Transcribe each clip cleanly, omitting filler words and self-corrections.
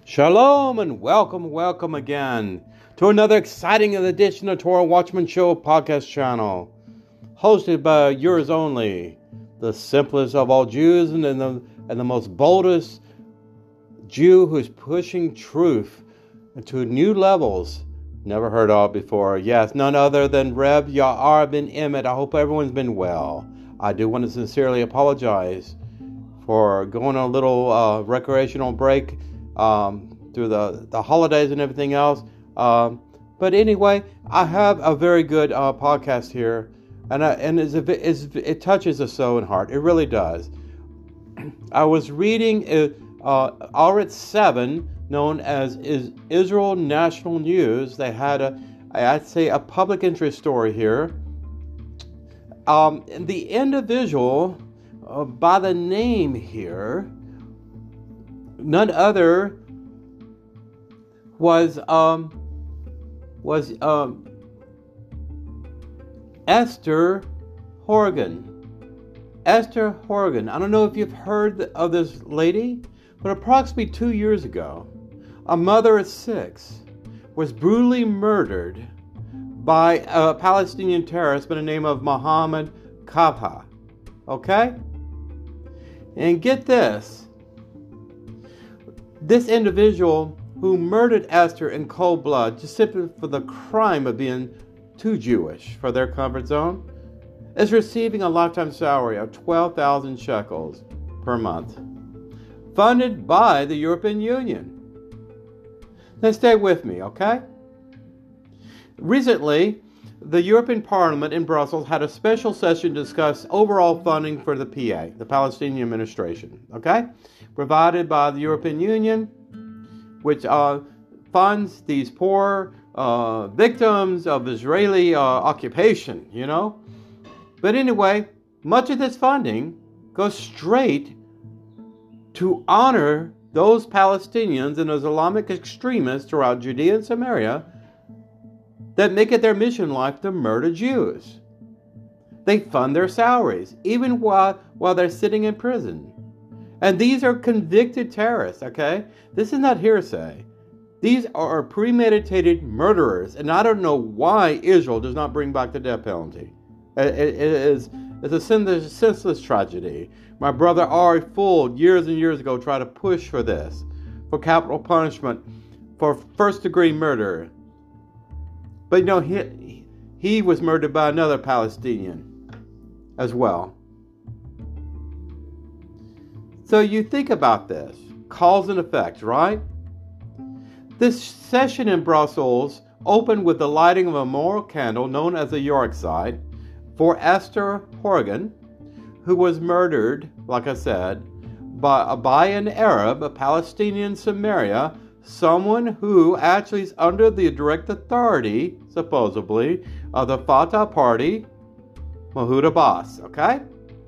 Shalom and welcome again to another exciting edition of Torah Watchman Show podcast channel, hosted by yours only, the simplest of all Jews and the most boldest Jew who's pushing truth to new levels never heard of before. Yes, none other than Reb Yair ben Emmett. I hope everyone's been well. I do want to sincerely apologize for going on a little recreational break through the holidays and everything else. But anyway, I have a very good podcast here, and it touches the soul and heart. It really does. I was reading Aretz 7, known as Israel National News. They had a public interest story here. And the individual by the name here, none other was Esther Horgan. Esther Horgan. I don't know if you've heard of this lady, but approximately 2 years ago, a mother of 6 was brutally murdered by a Palestinian terrorist by the name of Mohammed Kabha. Okay? And get this. This individual who murdered Esther in cold blood just simply for the crime of being too Jewish for their comfort zone is receiving a lifetime salary of 12,000 shekels per month, funded by the European Union. Now stay with me, okay? Recently, the European Parliament in Brussels had a special session to discuss overall funding for the PA, the Palestinian Administration, okay? Provided by the European Union, which funds these poor victims of Israeli occupation, you know? But anyway, much of this funding goes straight to honor those Palestinians and those Islamic extremists throughout Judea and Samaria that make it their mission life to murder Jews. They fund their salaries, even while they're sitting in prison. And these are convicted terrorists, okay? This is not hearsay. These are premeditated murderers, and I don't know why Israel does not bring back the death penalty. It's a senseless tragedy. My brother Ari Full, years and years ago, tried to push for this, for capital punishment, for first-degree murder. But you know, he was murdered by another Palestinian as well. So you think about this, cause and effect, right? This session in Brussels opened with the lighting of a memorial candle known as the Yorkshire for Esther Horgan, who was murdered, like I said, by an Arab, a Palestinian Samaria, someone who actually is under the direct authority, supposedly, of the Fatah party, Mahmoud Abbas, okay?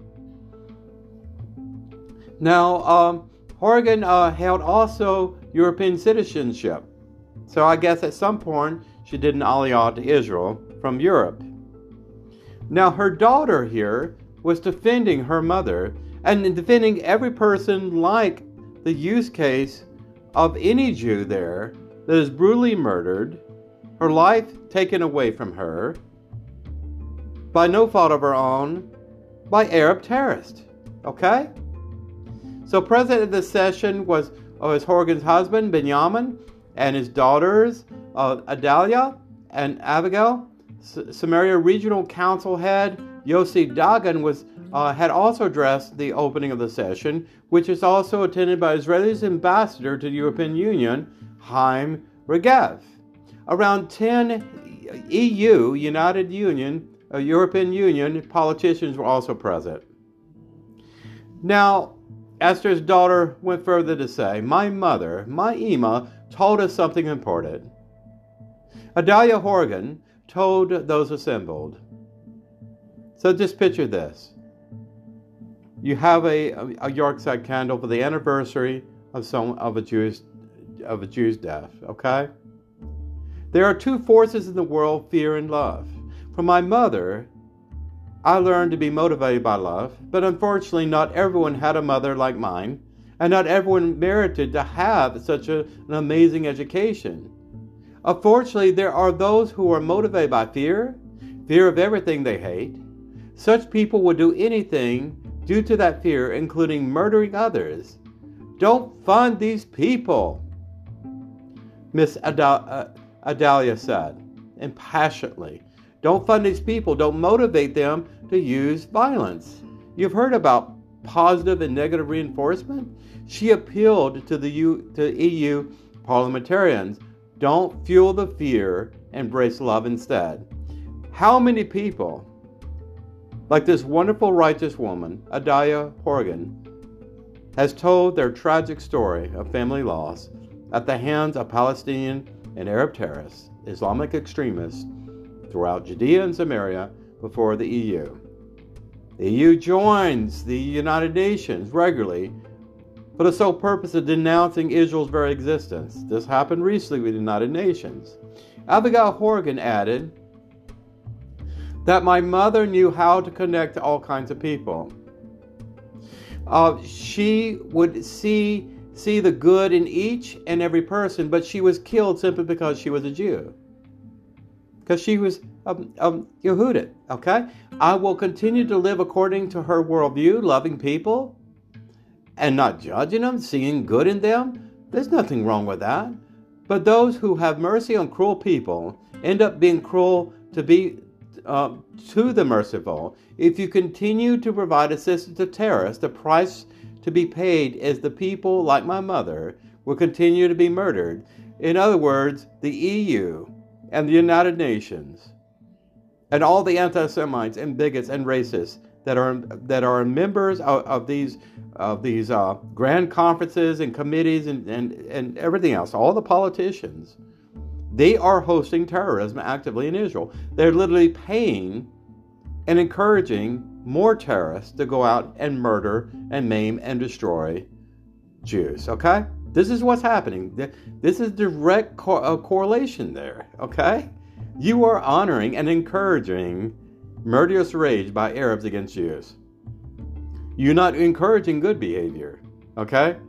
Now, Horgan held also European citizenship. So I guess at some point she did an aliyah to Israel from Europe. Now her daughter here was defending her mother and defending every person like the use case of any Jew there that is brutally murdered, her life taken away from her, by no fault of her own, by Arab terrorists. Okay? So present at this session was Horgan's husband, Benjamin, and his daughters, Adalia and Abigail. Samaria Regional Council head, Yossi Dagan, had also addressed the opening of the session, which is also attended by Israel's ambassador to the European Union, Chaim Regev. Around 10 EU, European Union politicians were also present. Now, Esther's daughter went further to say, my mother, my Ima, told us something important. Adalia Horgan told those assembled. So just picture this. You have a Yorkshire candle for the anniversary of a Jew's death, okay? There are two forces in the world, fear and love. From my mother, I learned to be motivated by love, but unfortunately not everyone had a mother like mine, And not everyone merited to have such an amazing education. Unfortunately, there are those who are motivated by fear of everything they hate. Such people will do anything due to that fear, including murdering others. Don't fund these people, Miss Adalia said, impassionately. Don't fund these people. Don't motivate them to use violence. You've heard about positive and negative reinforcement? She appealed to the EU parliamentarians. Don't fuel the fear, embrace love instead. How many people, like this wonderful righteous woman, Adalia Horgan, has told their tragic story of family loss at the hands of Palestinian and Arab terrorists, Islamic extremists throughout Judea and Samaria before the EU. The EU joins the United Nations regularly for the sole purpose of denouncing Israel's very existence. This happened recently with the United Nations. Abigail Horgan added that my mother knew how to connect to all kinds of people. She would see the good in each and every person, but she was killed simply because she was a Jew. Because she was Yehudit, okay? I will continue to live according to her worldview, loving people and not judging them, seeing good in them. There's nothing wrong with that. But those who have mercy on cruel people end up being cruel to the merciful. If you continue to provide assistance to terrorists, the price to be paid is the people like my mother will continue to be murdered. In other words, the EU and the United Nations and all the anti-Semites and bigots and racists that are members of these grand conferences and committees and everything else, all the politicians, they are hosting terrorism actively in Israel. They're literally paying and encouraging more terrorists to go out and murder and maim and destroy Jews, okay? This is what's happening. This is direct correlation there, okay? You are honoring and encouraging murderous rage by Arabs against Jews. You're not encouraging good behavior, okay?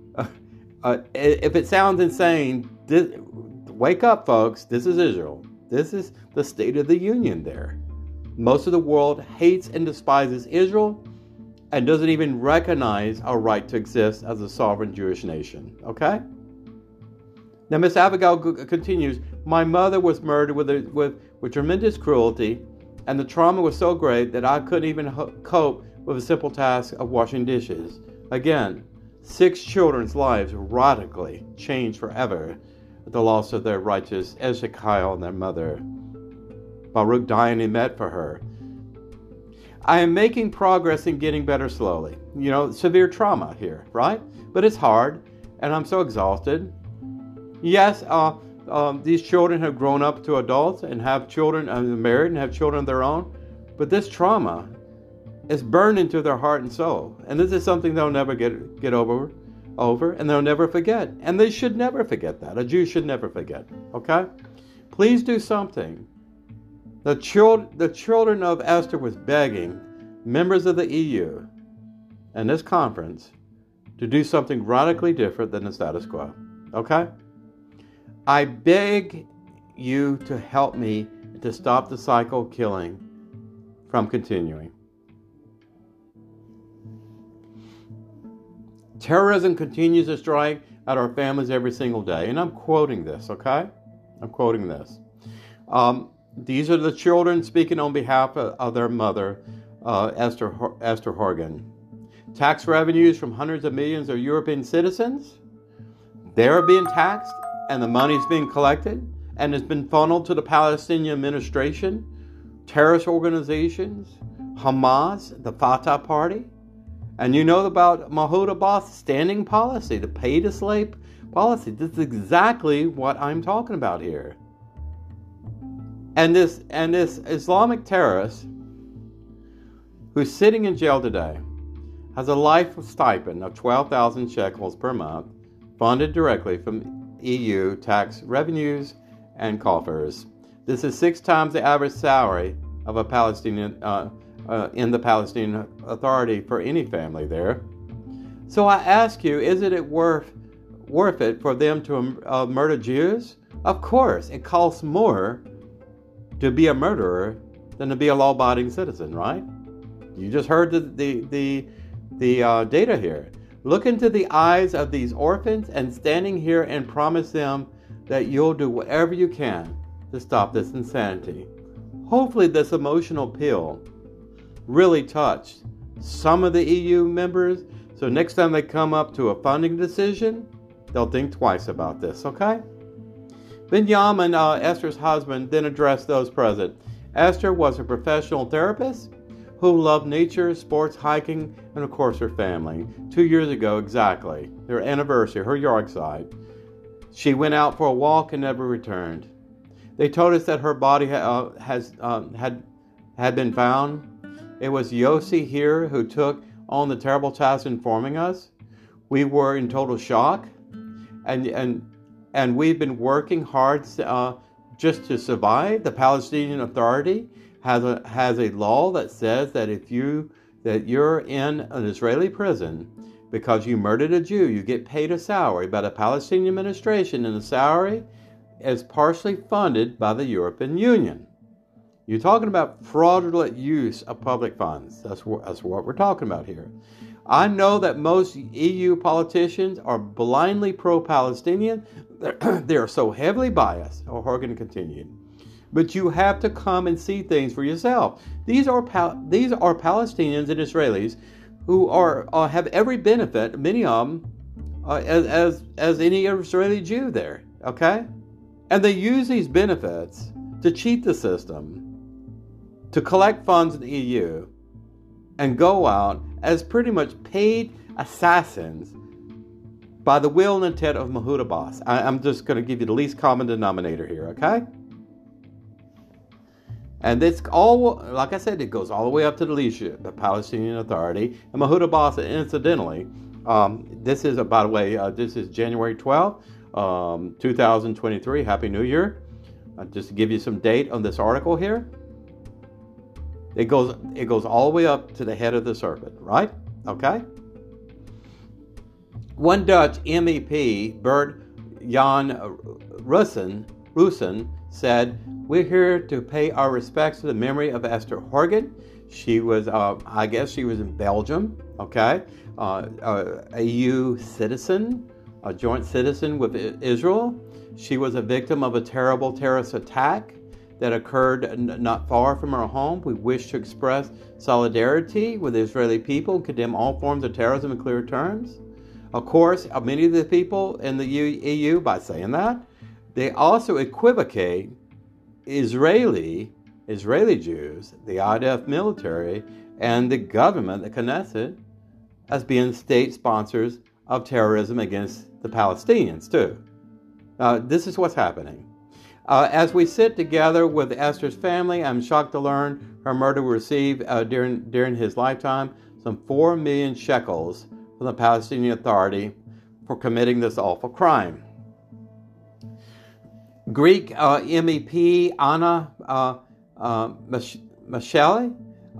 If it sounds insane, wake up, folks. This is Israel. This is the State of the Union there. Most of the world hates and despises Israel and doesn't even recognize our right to exist as a sovereign Jewish nation, okay? Now, Miss Abigail continues, my mother was murdered with tremendous cruelty, and the trauma was so great that I couldn't even cope with a simple task of washing dishes. Again, 6 children's lives radically changed forever at the loss of their righteous Ezekiel and their mother. Baruch dying in met for her. I am making progress in getting better slowly. You know, severe trauma here, right? But it's hard, and I'm so exhausted. Yes, these children have grown up to adults and have children, married and have children of their own. But this trauma is burned into their heart and soul. And this is something they'll never get over, and they'll never forget. And they should never forget that. A Jew should never forget, okay? Please do something. The children of Esther was begging members of the EU and this conference to do something radically different than the status quo, okay? I beg you to help me to stop the cycle of killing from continuing. Terrorism continues to strike at our families every single day. And I'm quoting this, okay? I'm quoting this. These are the children speaking on behalf of their mother, Esther Horgan. Tax revenues from hundreds of millions of European citizens, they're being taxed, and the money's being collected, and it's been funneled to the Palestinian administration, terrorist organizations, Hamas, the Fatah party. And you know about Mahmoud Abbas' standing policy, the pay-to-slave policy. This is exactly what I'm talking about here. And this Islamic terrorist who's sitting in jail today has a life stipend of 12,000 shekels per month, funded directly from EU tax revenues and coffers. This is 6 times the average salary of a Palestinian in the Palestinian Authority for any family there. So I ask you, isn't it worth it for them to murder Jews? Of course, it costs more to be a murderer than to be a law-abiding citizen, right? You just heard the data here. Look into the eyes of these orphans and standing here and promise them that you'll do whatever you can to stop this insanity. Hopefully this emotional appeal really touched some of the EU members, so next time they come up to a funding decision, they'll think twice about this, okay? Benjamin, Esther's husband, then addressed those present. Esther was a professional therapist who loved nature, sports, hiking, and of course her family. 2 years ago exactly, their anniversary, her yard side, she went out for a walk and never returned. They told us that her body had been found. It was Yossi here who took on the terrible task of informing us. We were in total shock, and we've been working hard just to survive. The Palestinian Authority has a law that says that if you're in an Israeli prison because you murdered a Jew, you get paid a salary by the Palestinian administration, and the salary is partially funded by the European Union. You're talking about fraudulent use of public funds. That's what we're talking about here. I know that most EU politicians are blindly pro-Palestinian. They are so heavily biased. Oh, Horgan continued. But you have to come and see things for yourself. These are Palestinians and Israelis who have every benefit, many of them, as any Israeli Jew there. Okay, and they use these benefits to cheat the system, to collect funds in the EU, and go out as pretty much paid assassins by the will and intent of Mahmoud Abbas. I'm just going to give you the least common denominator here, okay? And it's all, like I said, it goes all the way up to the leadership, the Palestinian Authority. And Mahmoud Abbas, incidentally, this is, by the way, this is January 12th, 2023. Happy New Year. Just to give you some date on this article here. It goes all the way up to the head of the serpent, right? Okay? One Dutch MEP, Bert Jan Russen, said, "We're here to pay our respects to the memory of Esther Horgan. She was, I guess she was in Belgium, okay? A EU citizen, a joint citizen with Israel. She was a victim of a terrible terrorist attack that occurred not far from her home. We wish to express solidarity with the Israeli people and condemn all forms of terrorism in clear terms." Of course, many of the people in the EU, by saying that, they also equivocate Israeli Jews, the IDF military, and the government, the Knesset, as being state sponsors of terrorism against the Palestinians, too. This is what's happening. As we sit together with Esther's family, I'm shocked to learn her murderer received during his lifetime some 4 million shekels from the Palestinian Authority for committing this awful crime. Greek MEP Anna Mashali,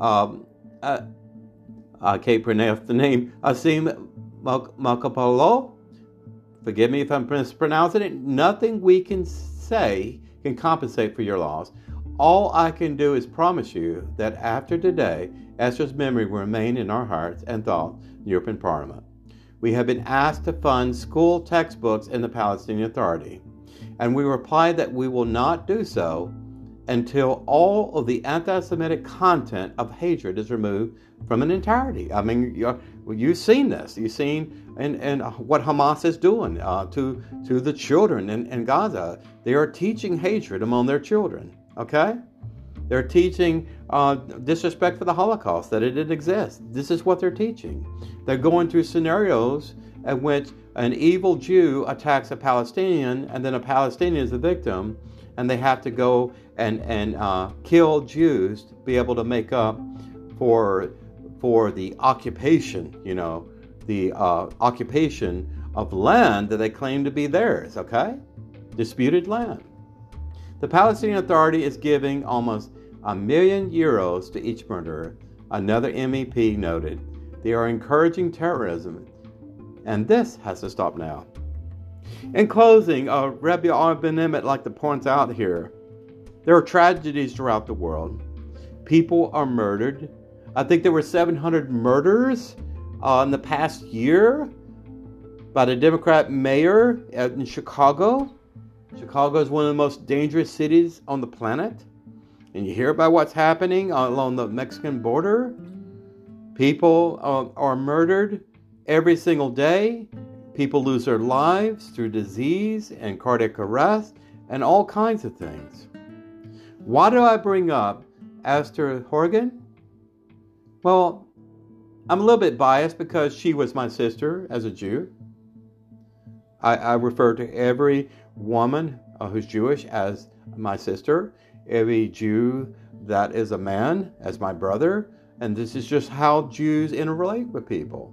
I can't pronounce the name, Asim Makapolo, forgive me if I'm mispronouncing it. Nothing we can say can compensate for your loss. All I can do is promise you that after today, Esther's memory will remain in our hearts and thoughts in the European Parliament. We have been asked to fund school textbooks in the Palestinian Authority, and we replied that we will not do so until all of the anti-Semitic content of hatred is removed from an entirety. I mean, you've seen this. You've seen and what Hamas is doing to the children in Gaza. They are teaching hatred among their children, okay? They're teaching disrespect for the Holocaust, that it didn't exist. This is what they're teaching. They're going through scenarios in which an evil Jew attacks a Palestinian, and then a Palestinian is the victim, and they have to go and kill Jews to be able to make up for the occupation, the occupation of land that they claim to be theirs, okay? Disputed land. The Palestinian Authority is giving almost €1 million to each murderer. Another MEP noted, they are encouraging terrorism And this has to stop now. In closing, Rabbi R. Ben Emmet like to point out here, there are tragedies throughout the world. People are murdered. I think there were 700 murders in the past year by the Democrat mayor in Chicago. Chicago is one of the most dangerous cities on the planet. And you hear about what's happening along the Mexican border. People are murdered every single day. People lose their lives through disease and cardiac arrest and all kinds of things. Why do I bring up Esther Horgan? Well, I'm a little bit biased because she was my sister as a Jew. I refer to every woman who's Jewish as my sister, every Jew that is a man as my brother, and this is just how Jews interrelate with people.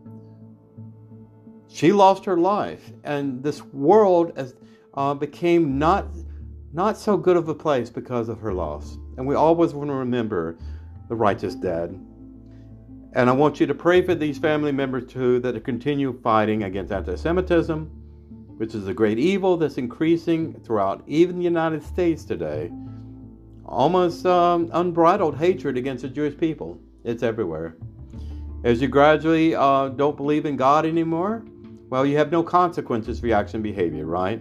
She lost her life, and this world became not so good of a place because of her loss. And we always want to remember the righteous dead. And I want you to pray for these family members too, that continue fighting against anti-Semitism, which is a great evil that's increasing throughout even the United States today. Almost unbridled hatred against the Jewish people. It's everywhere. As you gradually don't believe in God anymore, well, you have no consequences for your action and behavior, right?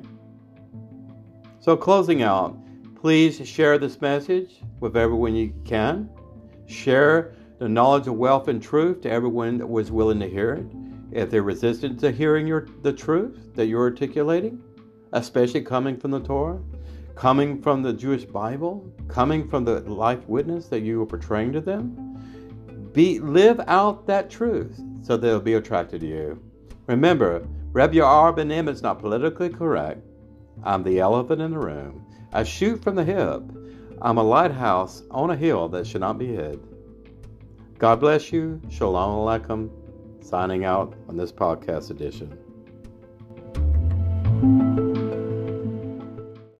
So closing out, please share this message with everyone you can. Share the knowledge of wealth and truth to everyone that was willing to hear it. If they're resistant to hearing the truth that you're articulating, especially coming from the Torah, coming from the Jewish Bible, coming from the life witness that you are portraying to them, live out that truth so they'll be attracted to you. Remember, Rabbi R. Ben Emmet is not politically correct. I'm the elephant in the room. I shoot from the hip. I'm a lighthouse on a hill that should not be hid. God bless you. Shalom Aleichem. Signing out on this podcast edition.